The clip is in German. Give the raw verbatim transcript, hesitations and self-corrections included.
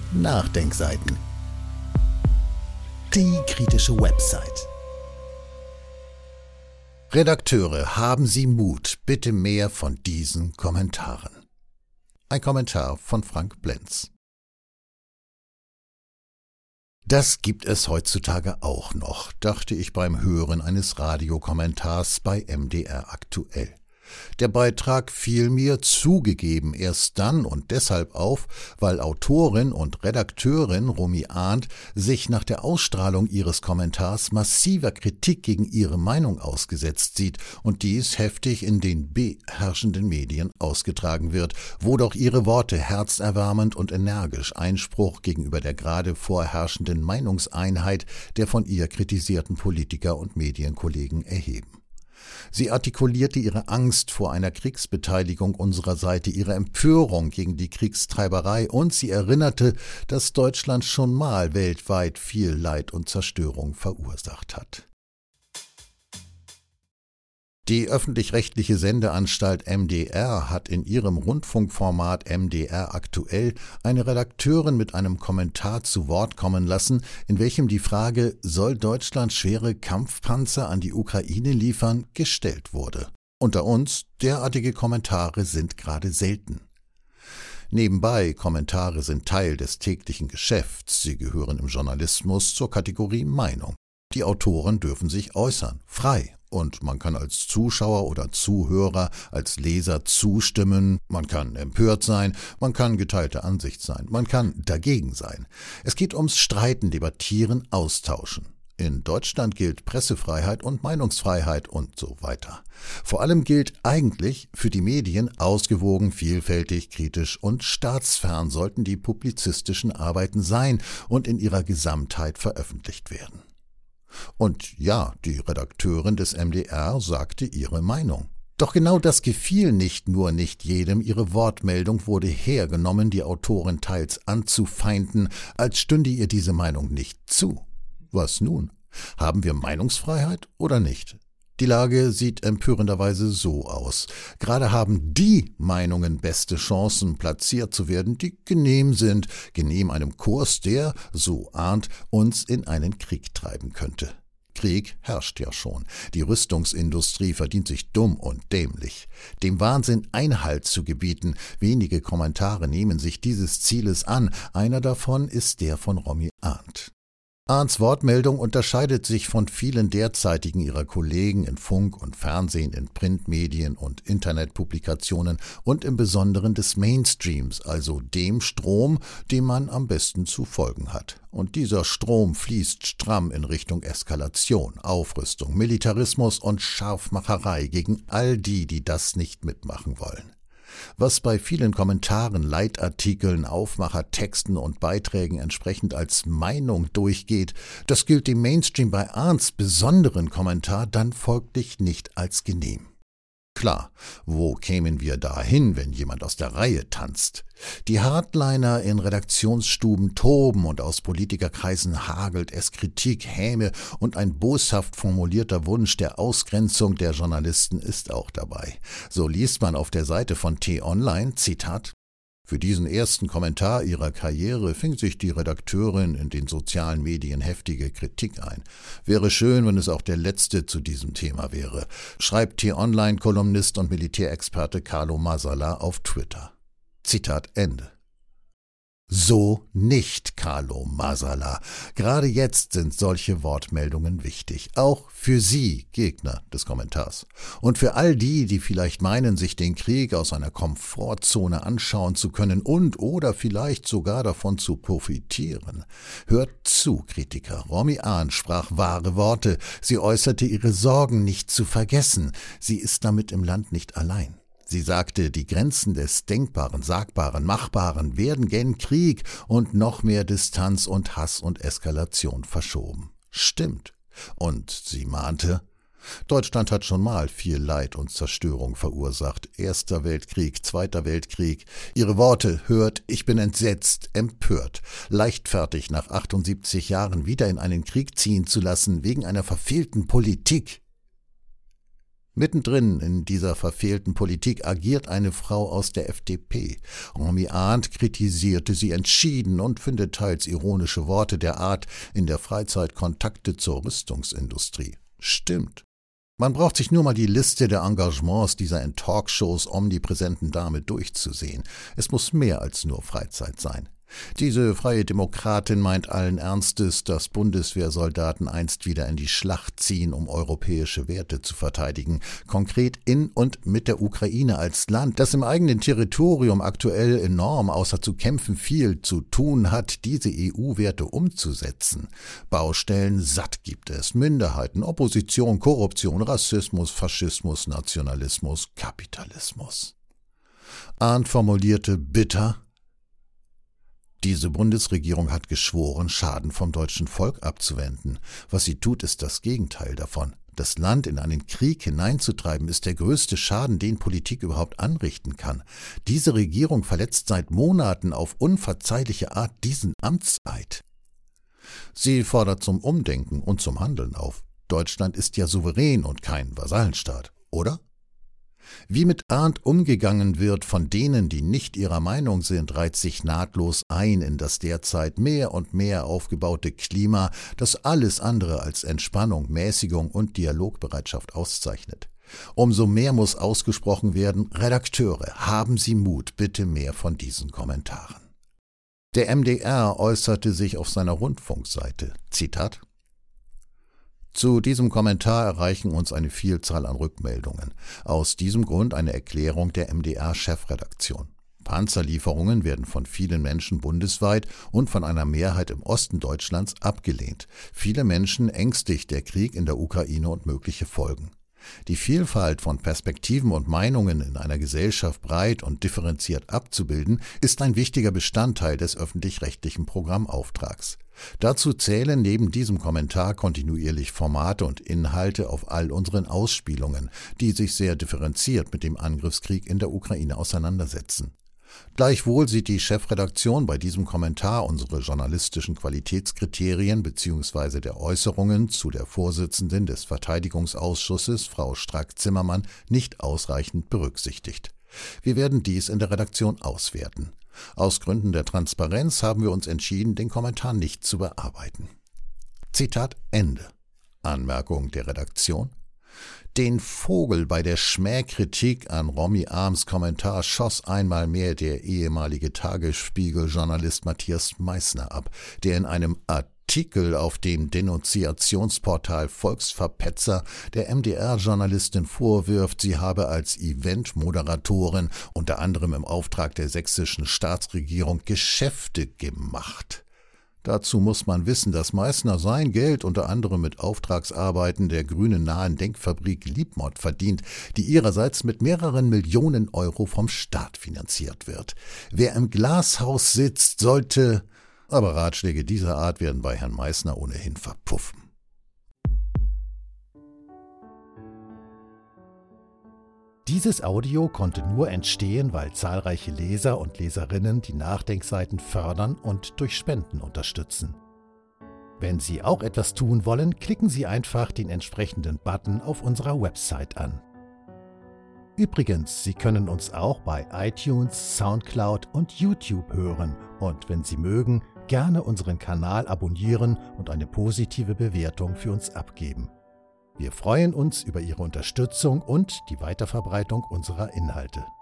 Nachdenkseiten. Die kritische Website. Redakteure, haben Sie Mut, bitte mehr von diesen Kommentaren. Ein Kommentar von Frank Blenz. Das gibt es heutzutage auch noch, dachte ich beim Hören eines Radiokommentars bei M D R aktuell. Der Beitrag fiel mir zugegeben erst dann und deshalb auf, weil Autorin und Redakteurin Romy Arndt sich nach der Ausstrahlung ihres Kommentars massiver Kritik gegen ihre Meinung ausgesetzt sieht und dies heftig in den beherrschenden Medien ausgetragen wird, wo doch ihre Worte herzerwärmend und energisch Einspruch gegenüber der gerade vorherrschenden Meinungseinheit der von ihr kritisierten Politiker und Medienkollegen erheben. Sie artikulierte ihre Angst vor einer Kriegsbeteiligung unserer Seite, ihre Empörung gegen die Kriegstreiberei und sie erinnerte, dass Deutschland schon mal weltweit viel Leid und Zerstörung verursacht hat. Die öffentlich-rechtliche Sendeanstalt M D R hat in ihrem Rundfunkformat M D R aktuell eine Redakteurin mit einem Kommentar zu Wort kommen lassen, in welchem die Frage, soll Deutschland schwere Kampfpanzer an die Ukraine liefern, gestellt wurde. Unter uns, derartige Kommentare sind gerade selten. Nebenbei, Kommentare sind Teil des täglichen Geschäfts, sie gehören im Journalismus zur Kategorie Meinung. Die Autoren dürfen sich äußern, frei. Und man kann als Zuschauer oder Zuhörer, als Leser zustimmen, man kann empört sein, man kann geteilter Ansicht sein, man kann dagegen sein. Es geht ums Streiten, Debattieren, Austauschen. In Deutschland gilt Pressefreiheit und Meinungsfreiheit und so weiter. Vor allem gilt eigentlich für die Medien, ausgewogen, vielfältig, kritisch und staatsfern sollten die publizistischen Arbeiten sein und in ihrer Gesamtheit veröffentlicht werden. Und ja, die Redakteurin des M D R sagte ihre Meinung. Doch genau das gefiel nicht nur nicht jedem, ihre Wortmeldung wurde hergenommen, die Autorin teils anzufeinden, als stünde ihr diese Meinung nicht zu. Was nun? Haben wir Meinungsfreiheit oder nicht? Die Lage sieht empörenderweise so aus. Gerade haben die Meinungen beste Chancen, platziert zu werden, die genehm sind, genehm einem Kurs, der, so Arndt, uns in einen Krieg treiben könnte. Krieg herrscht ja schon. Die Rüstungsindustrie verdient sich dumm und dämlich. Dem Wahnsinn Einhalt zu gebieten, wenige Kommentare nehmen sich dieses Zieles an. Einer davon ist der von Romy Arndt. Arndts Wortmeldung unterscheidet sich von vielen derzeitigen ihrer Kollegen in Funk und Fernsehen, in Printmedien und Internetpublikationen und im Besonderen des Mainstreams, also dem Strom, dem man am besten zu folgen hat. Und dieser Strom fließt stramm in Richtung Eskalation, Aufrüstung, Militarismus und Scharfmacherei gegen all die, die das nicht mitmachen wollen. Was bei vielen Kommentaren, Leitartikeln, Aufmachertexten und Beiträgen entsprechend als Meinung durchgeht, das gilt dem Mainstream bei Arndts besonderen Kommentar dann folglich nicht als genehm. Klar, wo kämen wir da hin, wenn jemand aus der Reihe tanzt? Die Hardliner in Redaktionsstuben toben und aus Politikerkreisen hagelt es Kritik, Häme und ein boshaft formulierter Wunsch der Ausgrenzung der Journalisten ist auch dabei. So liest man auf der Seite von T-Online, Zitat, für diesen ersten Kommentar ihrer Karriere fing sich die Redakteurin in den sozialen Medien heftige Kritik ein. Wäre schön, wenn es auch der letzte zu diesem Thema wäre, schreibt T-Online-Kolumnist und Militärexperte Carlo Masala auf Twitter. Zitat Ende. So nicht, Carlo Masala. Gerade jetzt sind solche Wortmeldungen wichtig, auch für Sie, Gegner des Kommentars. Und für all die, die vielleicht meinen, sich den Krieg aus einer Komfortzone anschauen zu können und oder vielleicht sogar davon zu profitieren. Hört zu, Kritiker. Romy Arndt sprach wahre Worte. Sie äußerte ihre Sorgen nicht zu vergessen. Sie ist damit im Land nicht allein. Sie sagte, die Grenzen des Denkbaren, Sagbaren, Machbaren werden gen Krieg und noch mehr Distanz und Hass und Eskalation verschoben. Stimmt. Und sie mahnte, Deutschland hat schon mal viel Leid und Zerstörung verursacht. Erster Weltkrieg, Zweiter Weltkrieg. Ihre Worte, hört, ich bin entsetzt, empört. Leichtfertig nach achtundsiebzig Jahren wieder in einen Krieg ziehen zu lassen wegen einer verfehlten Politik. Mittendrin in dieser verfehlten Politik agiert eine Frau aus der F D P. Romy Arndt kritisierte sie entschieden und findet teils ironische Worte der Art in der Freizeit Kontakte zur Rüstungsindustrie. Stimmt. Man braucht sich nur mal die Liste der Engagements dieser in Talkshows omnipräsenten Dame durchzusehen. Es muss mehr als nur Freizeit sein. Diese freie Demokratin meint allen Ernstes, dass Bundeswehrsoldaten einst wieder in die Schlacht ziehen, um europäische Werte zu verteidigen, konkret in und mit der Ukraine als Land, das im eigenen Territorium aktuell enorm außer zu kämpfen viel zu tun hat, diese E U-Werte umzusetzen. Baustellen satt gibt es, Minderheiten, Opposition, Korruption, Rassismus, Faschismus, Nationalismus, Kapitalismus. Arndt formulierte bitter: Diese Bundesregierung hat geschworen, Schaden vom deutschen Volk abzuwenden. Was sie tut, ist das Gegenteil davon. Das Land in einen Krieg hineinzutreiben, ist der größte Schaden, den Politik überhaupt anrichten kann. Diese Regierung verletzt seit Monaten auf unverzeihliche Art diesen Amtseid. Sie fordert zum Umdenken und zum Handeln auf. Deutschland ist ja souverän und kein Vasallenstaat, oder? Wie mit Arndt umgegangen wird von denen, die nicht ihrer Meinung sind, reiht sich nahtlos ein in das derzeit mehr und mehr aufgebaute Klima, das alles andere als Entspannung, Mäßigung und Dialogbereitschaft auszeichnet. Umso mehr muss ausgesprochen werden: Redakteure, haben Sie Mut, bitte mehr von diesen Kommentaren. Der M D R äußerte sich auf seiner Rundfunkseite, Zitat: Zu diesem Kommentar erreichen uns eine Vielzahl an Rückmeldungen. Aus diesem Grund eine Erklärung der M D R-Chefredaktion. Panzerlieferungen werden von vielen Menschen bundesweit und von einer Mehrheit im Osten Deutschlands abgelehnt. Viele Menschen ängstigt der Krieg in der Ukraine und mögliche Folgen. Die Vielfalt von Perspektiven und Meinungen in einer Gesellschaft breit und differenziert abzubilden, ist ein wichtiger Bestandteil des öffentlich-rechtlichen Programmauftrags. Dazu zählen neben diesem Kommentar kontinuierlich Formate und Inhalte auf all unseren Ausspielungen, die sich sehr differenziert mit dem Angriffskrieg in der Ukraine auseinandersetzen. Gleichwohl sieht die Chefredaktion bei diesem Kommentar unsere journalistischen Qualitätskriterien bzw. der Äußerungen zu der Vorsitzenden des Verteidigungsausschusses, Frau Strack-Zimmermann, nicht ausreichend berücksichtigt. Wir werden dies in der Redaktion auswerten. Aus Gründen der Transparenz haben wir uns entschieden, den Kommentar nicht zu bearbeiten. Zitat Ende. Anmerkung der Redaktion: Den Vogel bei der Schmähkritik an Romy Arndts Kommentar schoss einmal mehr der ehemalige Tagesspiegel-Journalist Matthias Meissner ab, der in einem Artikel auf dem Denunziationsportal Volksverpetzer der M D R-Journalistin vorwirft, sie habe als Eventmoderatorin unter anderem im Auftrag der sächsischen Staatsregierung Geschäfte gemacht. Dazu muss man wissen, dass Meissner sein Geld unter anderem mit Auftragsarbeiten der grünen-nahen Denkfabrik Liebmod verdient, die ihrerseits mit mehreren Millionen Euro vom Staat finanziert wird. Wer im Glashaus sitzt, sollte... Aber Ratschläge dieser Art werden bei Herrn Meissner ohnehin verpuffen. Dieses Audio konnte nur entstehen, weil zahlreiche Leser und Leserinnen die Nachdenkseiten fördern und durch Spenden unterstützen. Wenn Sie auch etwas tun wollen, klicken Sie einfach den entsprechenden Button auf unserer Website an. Übrigens, Sie können uns auch bei iTunes, Soundcloud und YouTube hören und, wenn Sie mögen, gerne unseren Kanal abonnieren und eine positive Bewertung für uns abgeben. Wir freuen uns über Ihre Unterstützung und die Weiterverbreitung unserer Inhalte.